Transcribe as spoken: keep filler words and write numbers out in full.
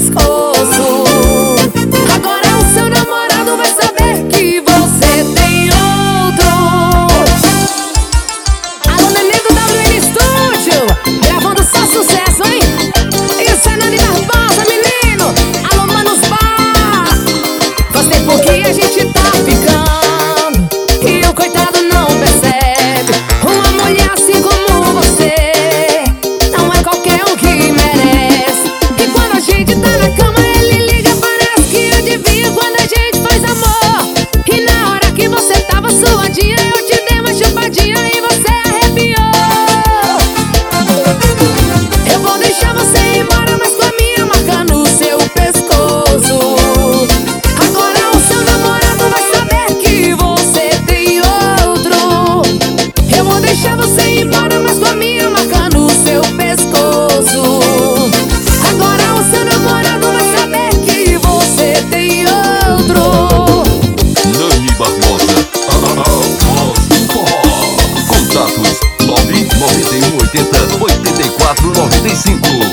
pescoço. Agora o seu namorado vai saber que você tem outro. Alô, neném do W N Studio, gravando só sucesso, hein? Isso é Nani Barbosa, menino. Alô, Manos Bar. Faz tempo que a gente tá ficando e o coitado não percebe. Uma mulher assim como você não é qualquer um que merece. E quando a gente tá na cama, ele liga, parece que adivinha quando a gente faz amor. E na hora que você tava suadinha, eu te dei uma chupadinha e você arrepiou. Eu vou deixar você ir embora, mas com a minha marca no seu pescoço. Agora o seu namorado vai saber que você tem outro. Eu vou deixar você ir embora, mas com a minha marca no seu pescoço. Agora o seu namorado vai saber que você tem outro. Nani Barbosa, a voz do forró. Contatos nove nove um oitenta, oitenta e quatro noventa e cinco.